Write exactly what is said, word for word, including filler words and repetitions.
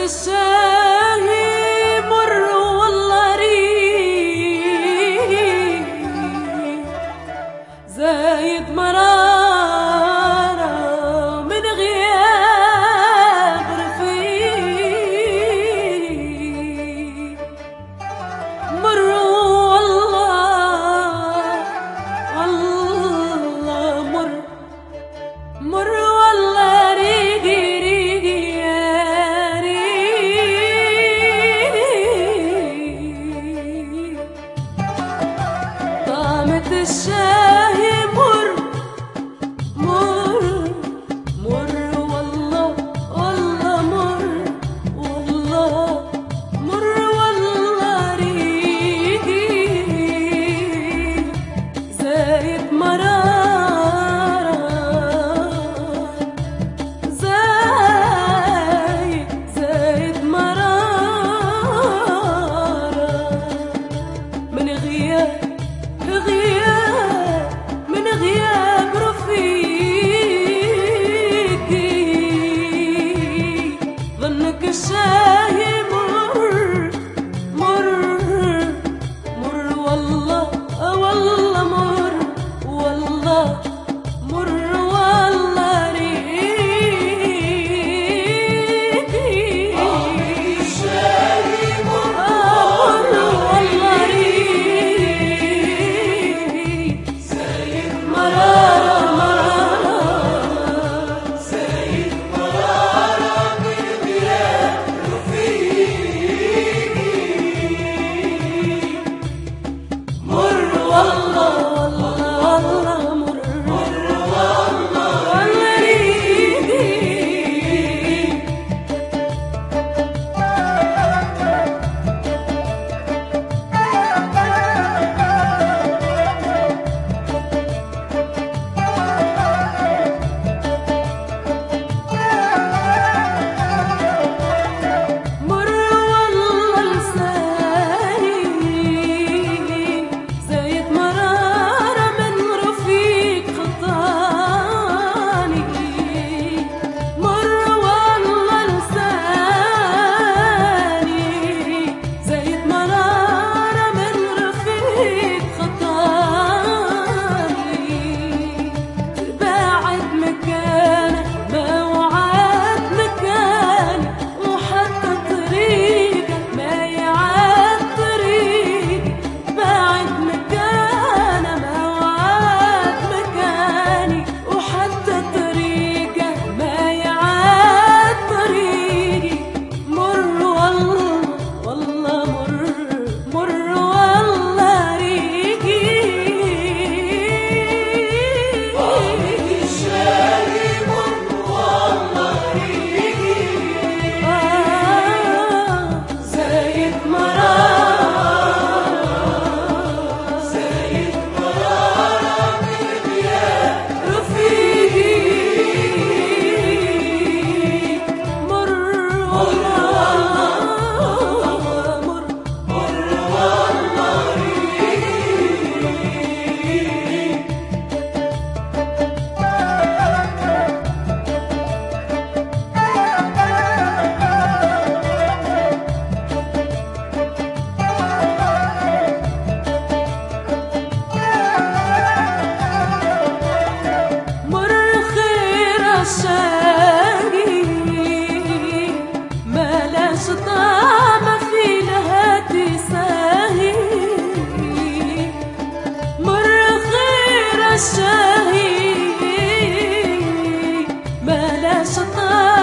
الشاهي مر والله ريق زايد مرارة من غياب رفيق مر والله والله مر مر والله ريقي ريقي يا ريق طعمة الشاي مر مر مر والله والله مر والله مر والله ريقي زايد مرارة زايد زايد مرارة من غياب غياب من غياب رفيقي ظنك الشاي مر مر مر والله والله مر والله مر والله ريقي الشاي مر والله ريقي زايد مرارة مرارة زايد مرارة من غياب رفيقي مر والله والله والله مر مر والله والله ريقي مر والله لساني زايد مرارة من رفيق خطاني مر والله لساني زايد مرارة من رفيق خطاني بعد مكانه ما وعد مكاني وحتى طريقه ما يعاد طريقي بعد مكانه ما وعد مكاني وحتى طريقه ما يعاد طريقي مر والله والله مر مر والله ريقي الشاي مر والله ريقي زايد مرارة زايد مرارة من غياب رفيقي مر والله مر مر والله ريقي مر خير الشاقي ما لاش طعم في لهاتي ساهي مر خير الشاهي ما لاش طعم